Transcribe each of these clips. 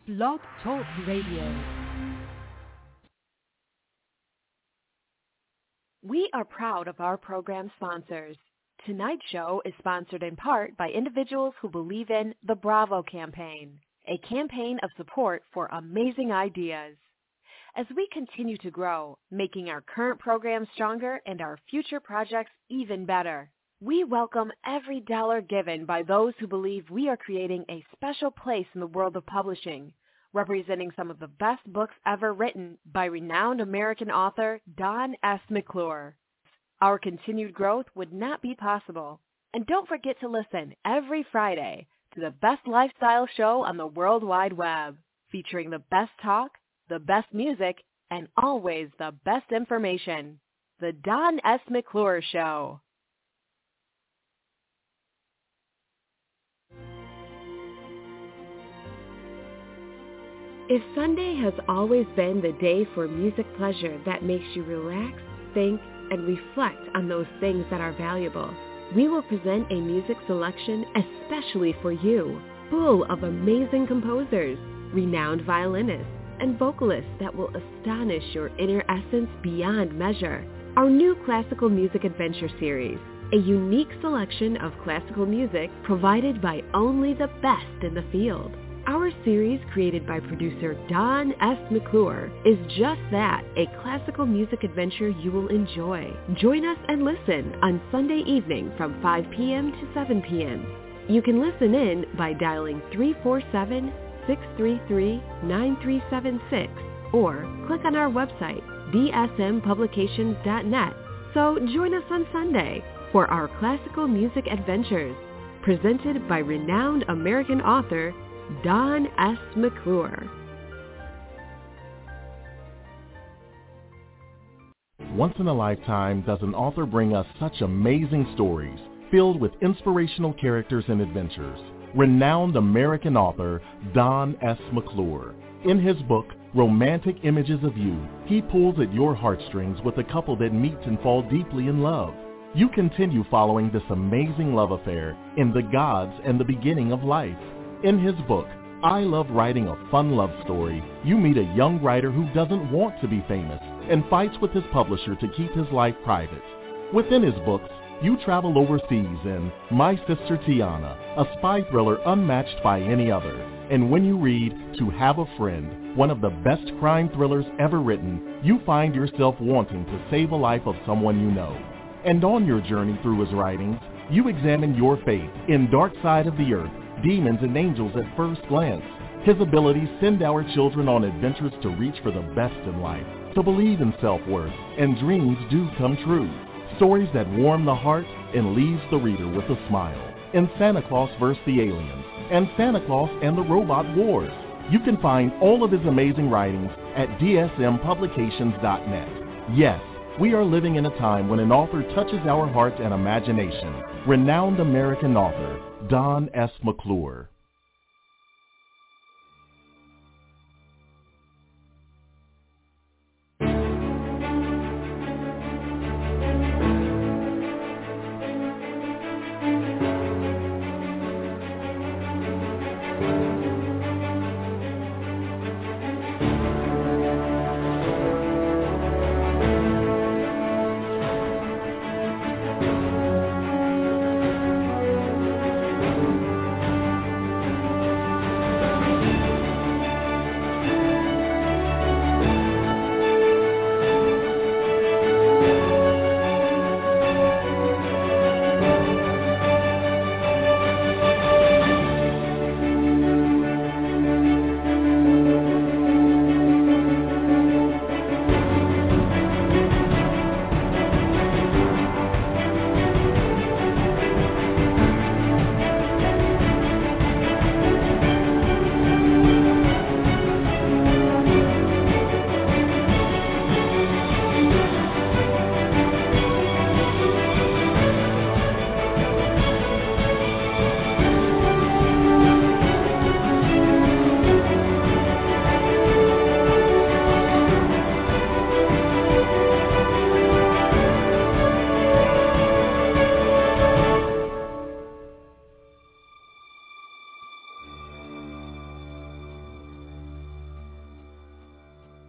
Blog Talk Radio. We are proud of our program sponsors. Tonight's show is sponsored in part by individuals who believe in the Bravo campaign, a campaign of support for amazing ideas. As we continue to grow, making our current programs stronger and our future projects even better, we welcome every dollar given by those who believe we are creating a special place in the world of publishing, representing some of the best books ever written by renowned American author Don S. McClure. Our continued growth would not be possible. And don't forget to listen every Friday to the best lifestyle show on the World Wide Web, featuring the best talk, the best music, and always the best information. The Don S. McClure Show. If Sunday has always been the day for music pleasure that makes you relax, think, and reflect on those things that are valuable, we will present a music selection especially for you, full of amazing composers, renowned violinists, and vocalists that will astonish your inner essence beyond measure. Our new Classical Music Adventure series, a unique selection of classical music provided by only the best in the field. Our series, created by producer Don S. McClure, is just that, a classical music adventure you will enjoy. Join us and listen on Sunday evening from 5 p.m. to 7 p.m. You can listen in by dialing 347-633-9376 or click on our website, dsmpublications.net. So join us on Sunday for our classical music adventures, presented by renowned American author Don S. McClure. Once in a lifetime does an author bring us such amazing stories filled with inspirational characters and adventures. Renowned American author Don S. McClure. In his book, Romantic Images of You, he pulls at your heartstrings with a couple that meets and fall deeply in love. You continue following this amazing love affair in The Gods and the Beginning of Life. In his book, I Love Writing a Fun Love Story, you meet a young writer who doesn't want to be famous and fights with his publisher to keep his life private. Within his books, you travel overseas in My Sister Tiana, a spy thriller unmatched by any other. And when you read To Have a Friend, one of the best crime thrillers ever written, you find yourself wanting to save a life of someone you know. And on your journey through his writings, you examine your faith in Dark Side of the Earth, Demons and Angels at First Glance. His abilities send our children on adventures to reach for the best in life, to believe in self-worth, and dreams do come true. Stories that warm the heart and leaves the reader with a smile. In Santa Claus vs. the Aliens and Santa Claus and the Robot Wars. You can find all of his amazing writings at dsmpublications.net. Yes, we are living in a time when an author touches our heart and imagination. Renowned American author Don S. McClure.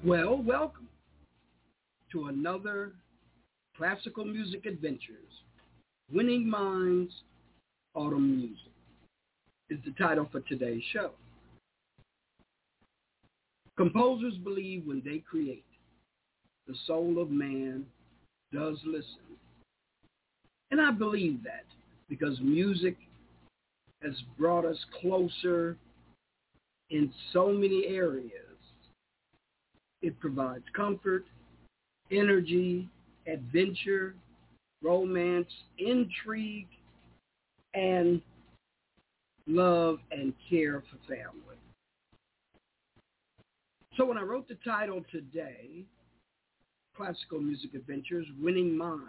Well, welcome to another Classical Music Adventures. Winning Minds, Autumn Music is the title for today's show. Composers believe when they create, the soul of man does listen. And I believe that because music has brought us closer in so many areas. It provides comfort, energy, adventure, romance, intrigue, and love and care for family. So when I wrote the title today, Classical Music Adventures, Winning Minds,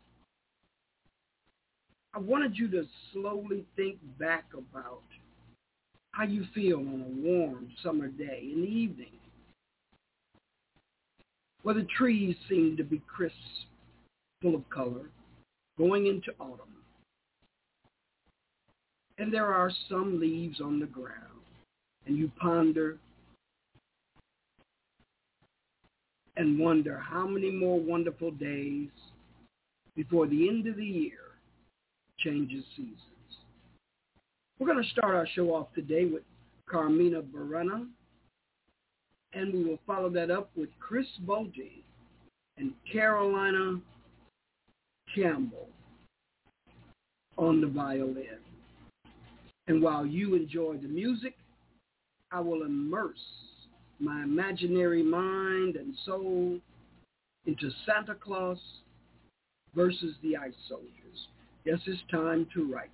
I wanted you to slowly think back about how you feel on a warm summer day in the evening, where the trees seem to be crisp, full of color, going into autumn. And there are some leaves on the ground, and you ponder and wonder how many more wonderful days before the end of the year changes seasons. We're going to start our show off today with Carmina Burana, and we will follow that up with Chris Botti and Carolina Campbell on the violin. And while you enjoy the music, I will immerse my imaginary mind and soul into Santa Claus versus the Ice Soldiers. Yes, it's time to write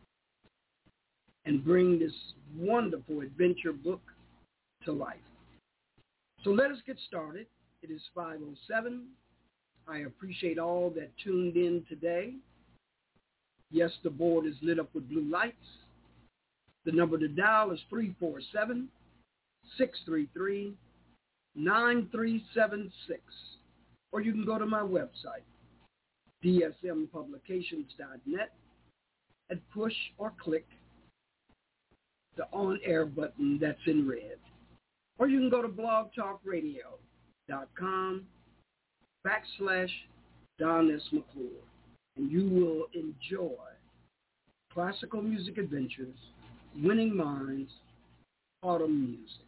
and bring this wonderful adventure book to life. So let us get started. It is 5:07. I appreciate all that tuned in today. Yes, the board is lit up with blue lights. The number to dial is 347-633-9376. Or you can go to my website, dsmpublications.net, and push or click the on-air button that's in red. Or you can go to blogtalkradio.com/Don S. McClure, and you will enjoy Classical Music Adventures, Winning Minds, Autumn Music.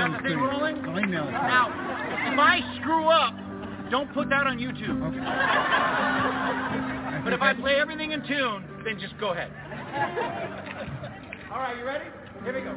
got the thing rolling? I know. Now, if I screw up, don't put that on YouTube. Okay. But if I play everything in tune, then just go ahead. All right, you ready? Here we go.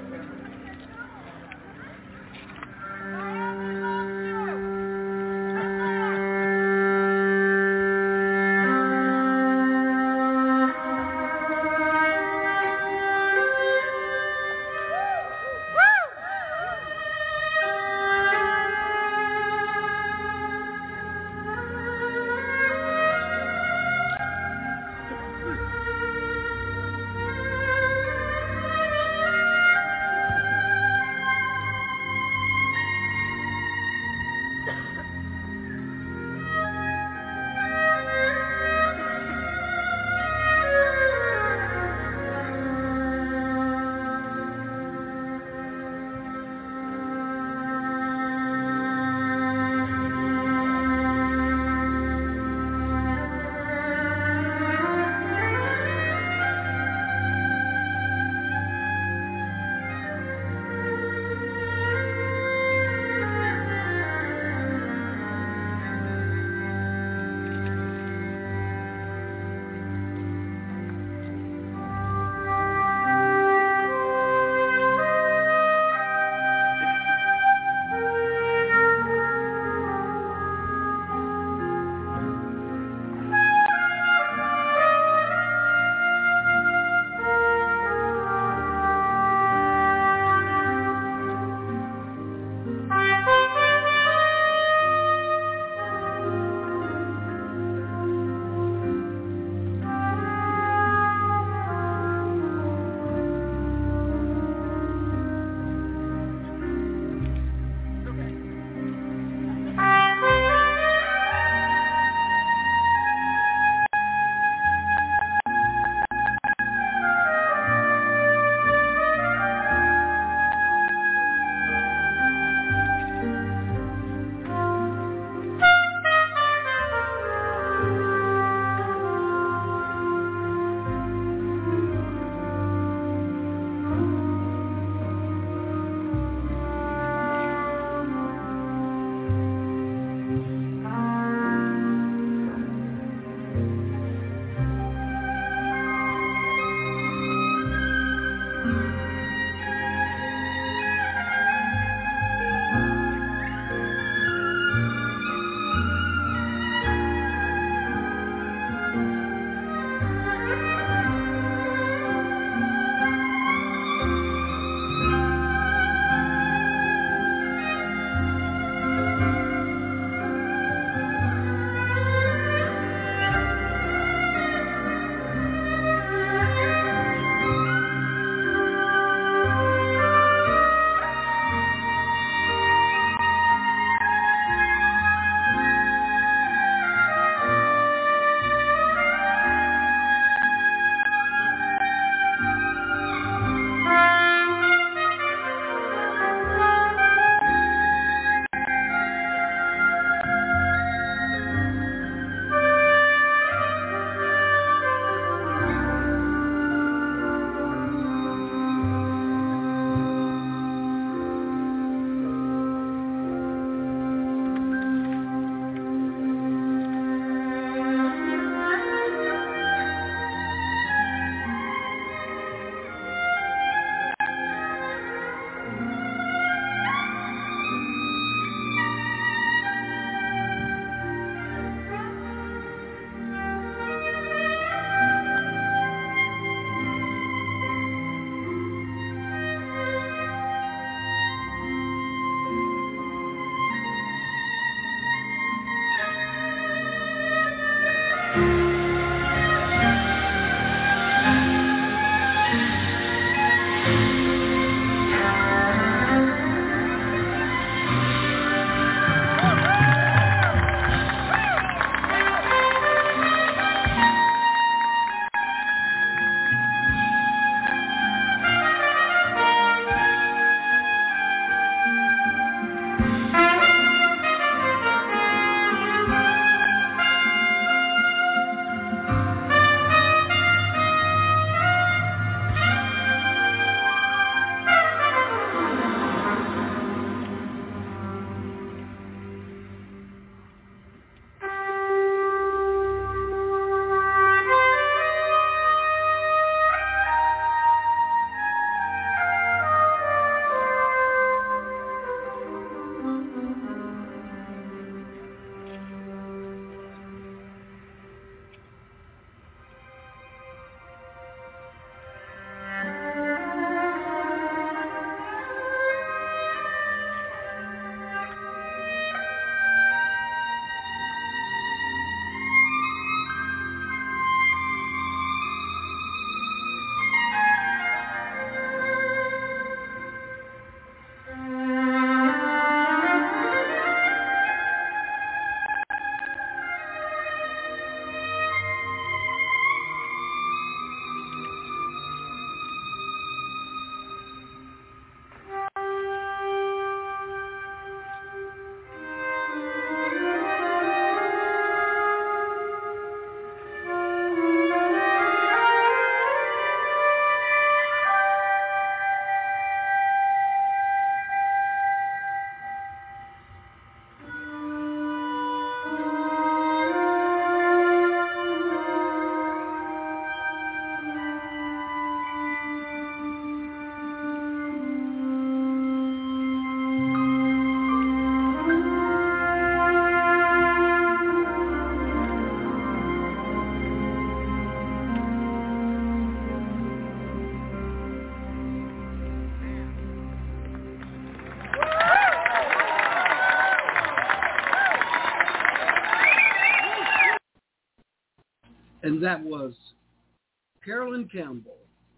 That was Carolyn Campbell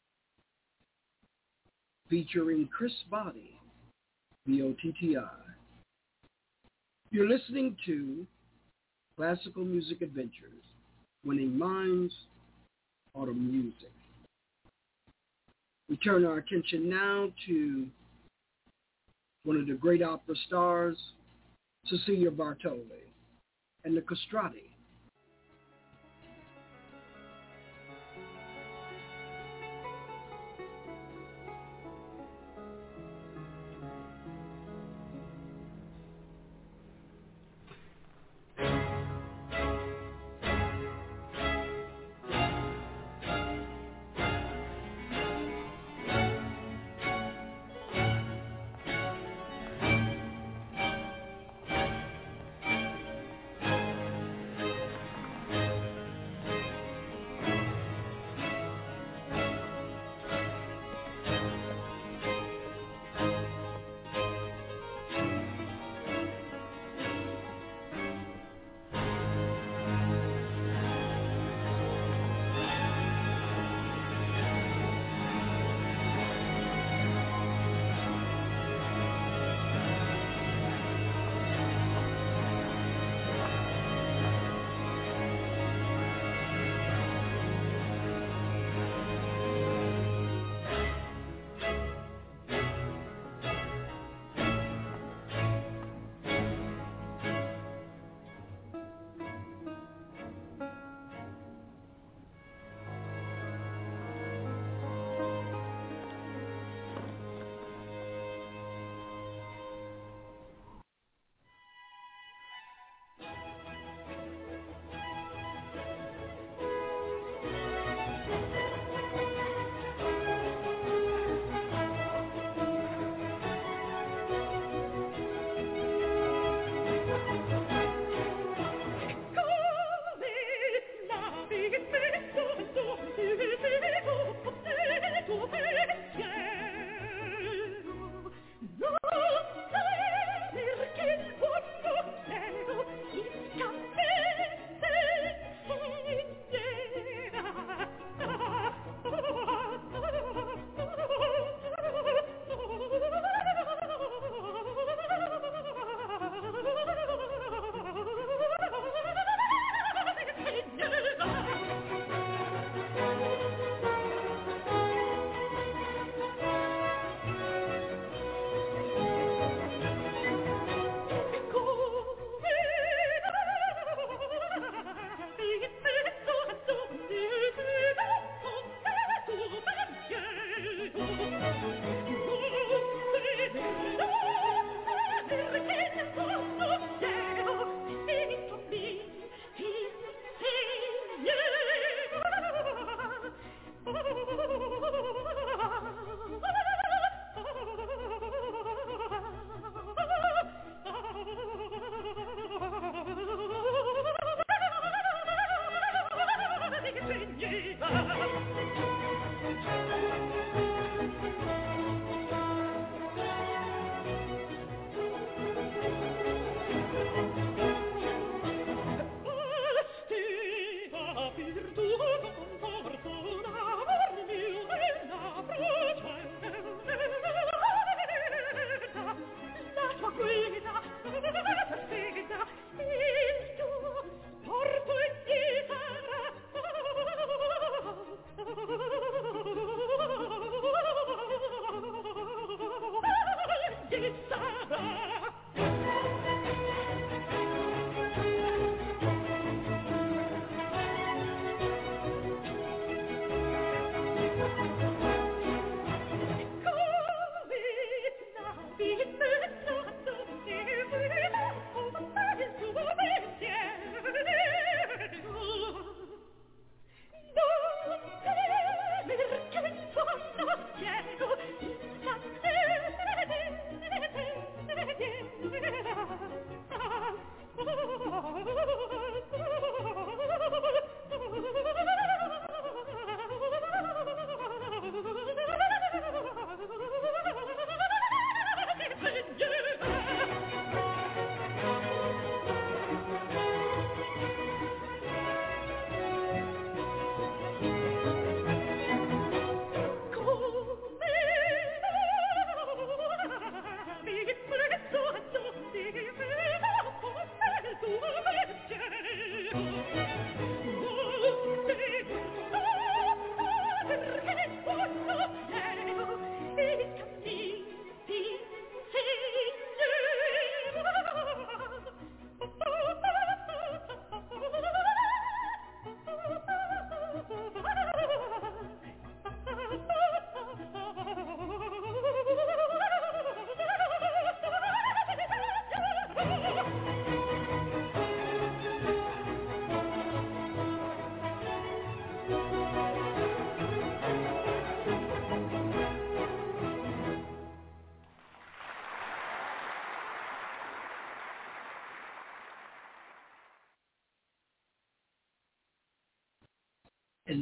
featuring Chris Botti, B-O-T-T-I. You're listening to Classical Music Adventures, Winning Minds, Autumn Music. We turn our attention now to one of the great opera stars, Cecilia Bartoli, and the Castrati.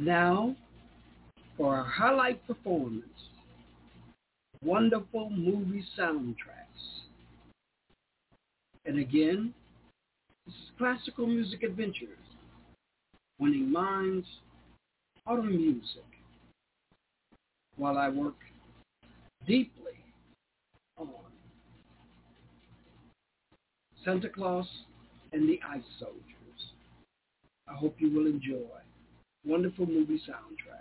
And now, for our highlight performance, wonderful movie soundtracks. And again, this is Classical Music Adventures, winning minds, autumn music, while I work deeply on Santa Claus and the Ice Soldiers. I hope you will enjoy wonderful movie soundtracks.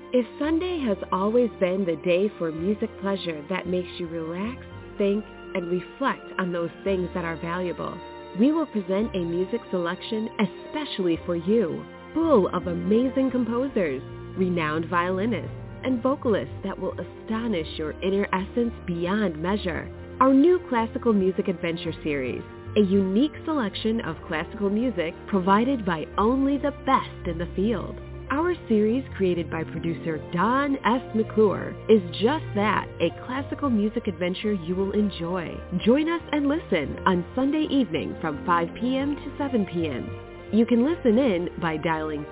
If Sunday has always been the day for music pleasure that makes you relax, think, and reflect on those things that are valuable, we will present a music selection especially for you, full of amazing composers, renowned violinists, and vocalists that will astonish your inner essence beyond measure. Our new Classical Music Adventure series, a unique selection of classical music provided by only the best in the field. Our series, created by producer Don S. McClure, is just that, a classical music adventure you will enjoy. Join us and listen on Sunday evening from 5 p.m. to 7 p.m. You can listen in by dialing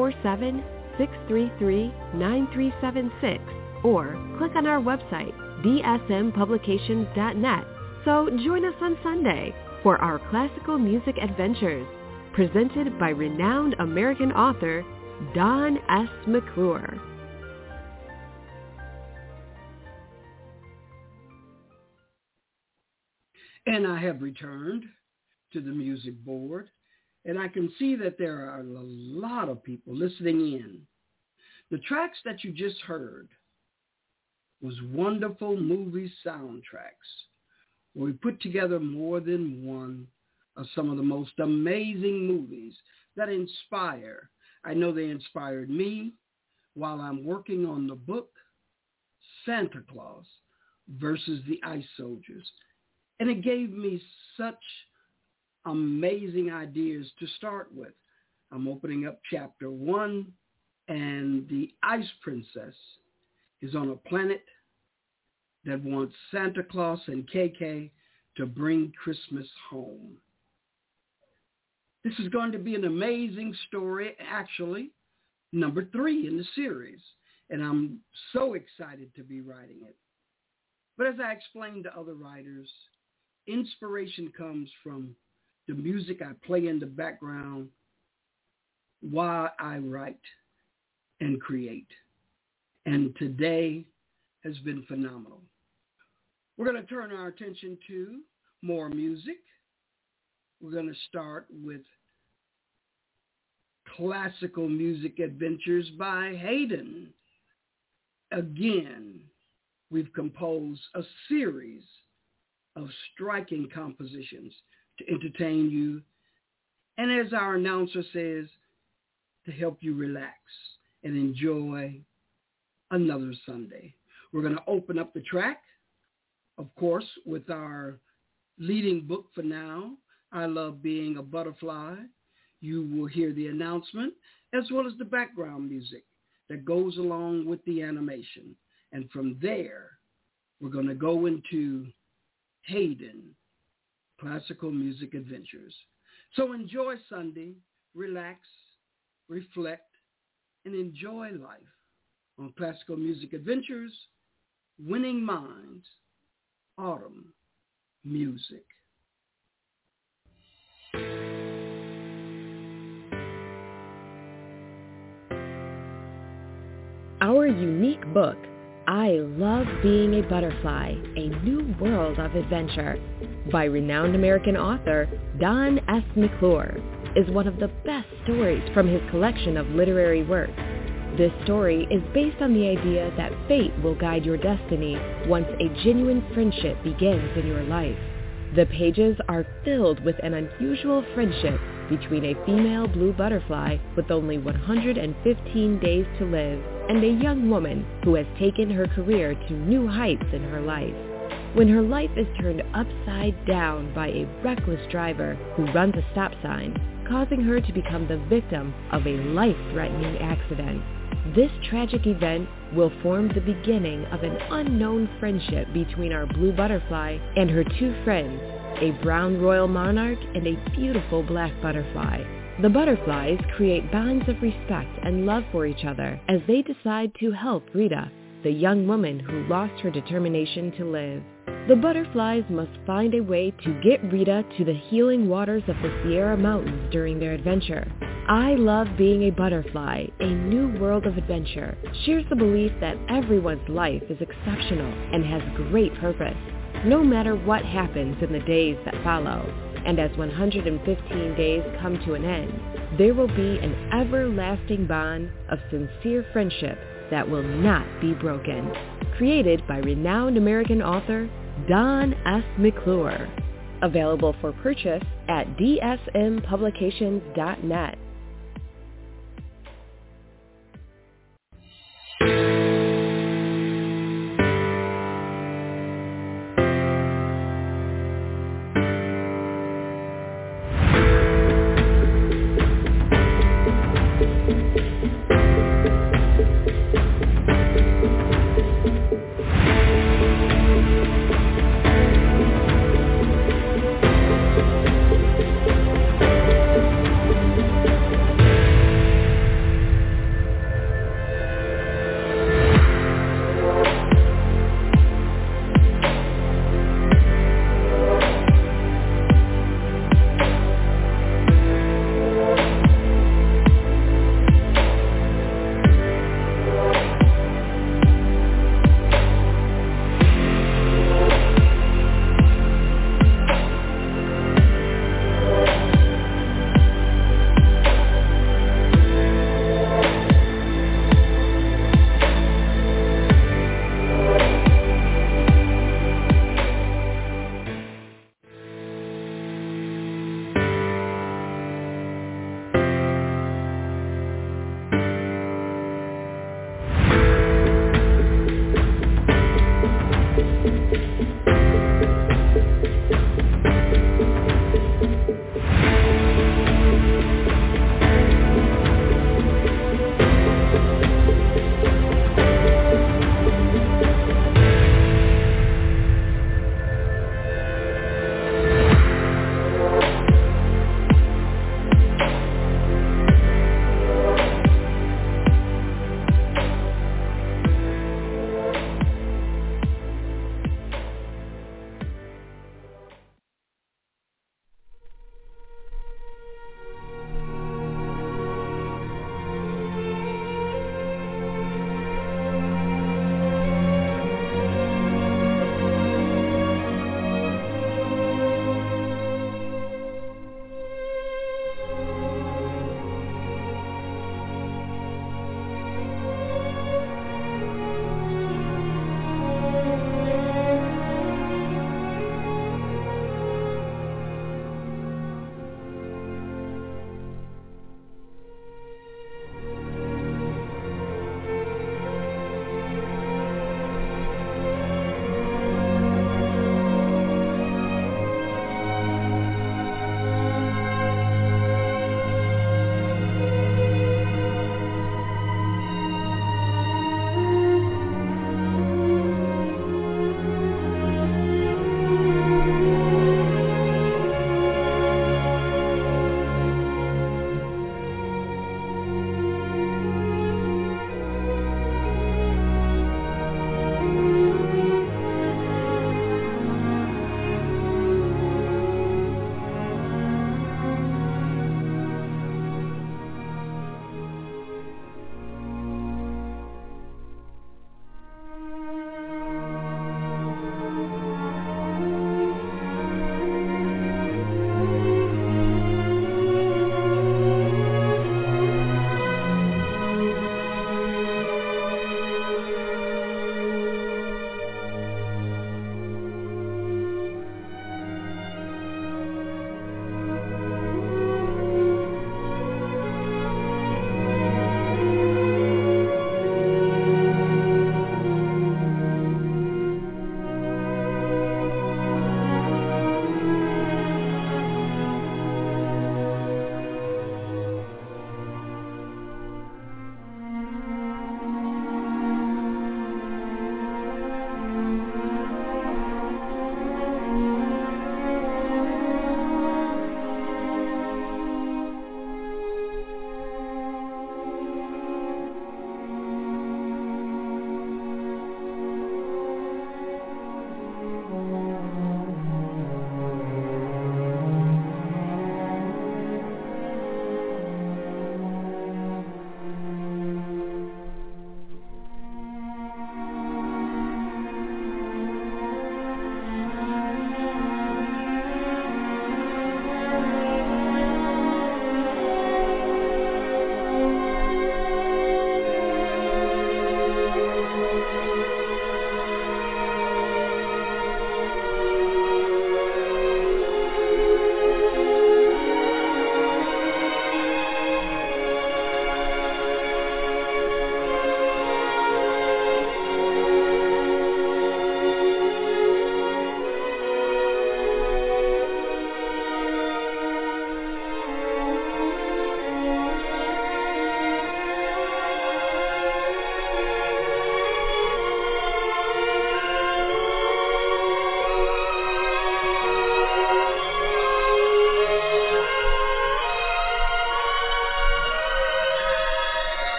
347-633-9376 or click on our website, dsmpublications.net. So join us on Sunday for our classical music adventures, presented by renowned American author Don S. McClure. And I have returned to the music board, and I can see that there are a lot of people listening in. The tracks that you just heard was wonderful movie soundtracks, where we put together more than one of some of the most amazing movies that inspire. I know they inspired me while I'm working on the book, Santa Claus versus the Ice Soldiers. And it gave me such amazing ideas to start with. I'm opening up chapter 1, and the Ice Princess is on a planet that wants Santa Claus and KK to bring Christmas home. This is going to be an amazing story, actually, number 3 in the series, and I'm so excited to be writing it. But as I explained to other writers, inspiration comes from the music I play in the background while I write and create. And today has been phenomenal. We're going to turn our attention to more music. We're going to start with Classical Music Adventures by Haydn. Again, we've composed a series of striking compositions to entertain you, and as our announcer says, to help you relax and enjoy another Sunday. We're going to open up the track, of course, with our leading book for now, I Love Being a Butterfly. You will hear the announcement as well as the background music that goes along with the animation. And from there, we're going to go into Haydn, Classical Music Adventures. So enjoy Sunday, relax, reflect, and enjoy life on Classical Music Adventures, Winning Minds, Autumn Music. Our unique book, I Love Being a Butterfly, A New World of Adventure, by renowned American author Don S. McClure, is one of the best stories from his collection of literary works. This story is based on the idea that fate will guide your destiny once a genuine friendship begins in your life. The pages are filled with an unusual friendship between a female blue butterfly with only 115 days to live and a young woman who has taken her career to new heights in her life. When her life is turned upside down by a reckless driver who runs a stop sign, causing her to become the victim of a life-threatening accident. This tragic event will form the beginning of an unknown friendship between our blue butterfly and her two friends, a brown royal monarch and a beautiful black butterfly. The butterflies create bonds of respect and love for each other as they decide to help Rita, the young woman who lost her determination to live. The butterflies must find a way to get Rita to the healing waters of the Sierra Mountains during their adventure. I Love Being a Butterfly, A New World of Adventure, shares the belief that everyone's life is exceptional and has great purpose, no matter what happens in the days that follow. And as 115 days come to an end, there will be an everlasting bond of sincere friendship that will not be broken. Created by renowned American author Don S. McClure. Available for purchase at dsmpublications.net.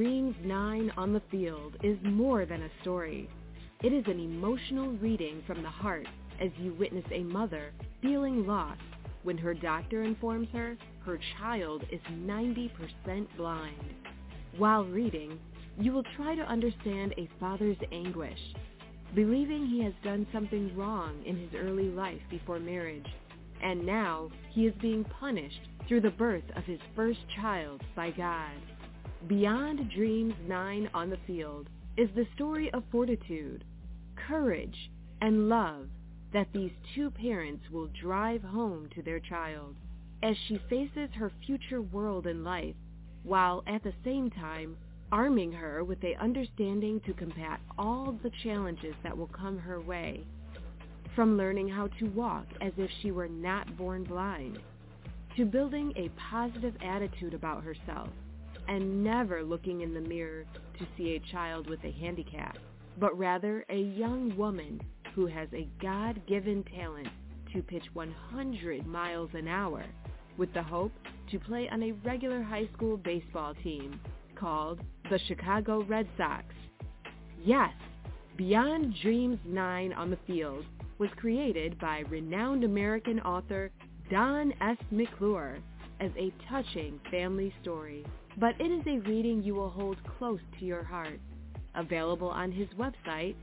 Dreams 9 on the Field is more than a story. It is an emotional reading from the heart as you witness a mother feeling lost when her doctor informs her her child is 90% blind. While reading, you will try to understand a father's anguish, believing he has done something wrong in his early life before marriage, and now he is being punished through the birth of his first child by God. Beyond Dreams 9 on the Field is the story of fortitude, courage, and love that these two parents will drive home to their child as she faces her future world and life, while at the same time arming her with the understanding to combat all the challenges that will come her way. From learning how to walk as if she were not born blind, to building a positive attitude about herself and never looking in the mirror to see a child with a handicap, but rather a young woman who has a God-given talent to pitch 100 miles an hour with the hope to play on a regular high school baseball team called the Chicago Red Sox. Yes, Beyond Dreams 9 on the Field was created by renowned American author Don S. McClure as a touching family story, but it is a reading you will hold close to your heart. Available on his website,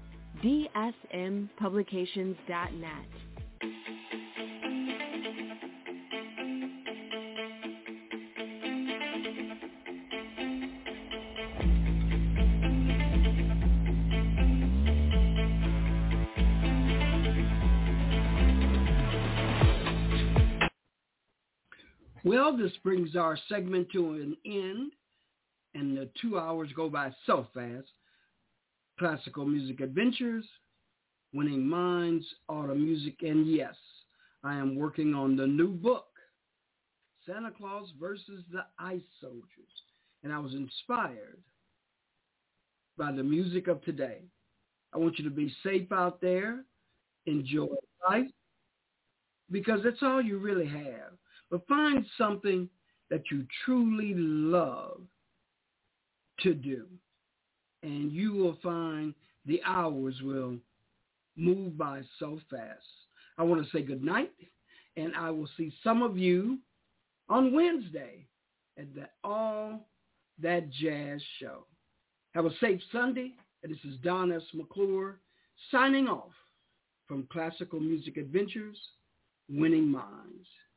dsmpublications.net. Well, this brings our segment to an end, and the 2 hours go by so fast. Classical Music Adventures, Winning Minds, Autumn Music, and yes, I am working on the new book, Santa Claus versus the Ice Soldiers, and I was inspired by the music of today. I want you to be safe out there, enjoy life, because that's all you really have. But find something that you truly love to do, and you will find the hours will move by so fast. I want to say good night, and I will see some of you on Wednesday at the All That Jazz show. Have a safe Sunday. This is Don S. McClure signing off from Classical Music Adventures, Winning Minds.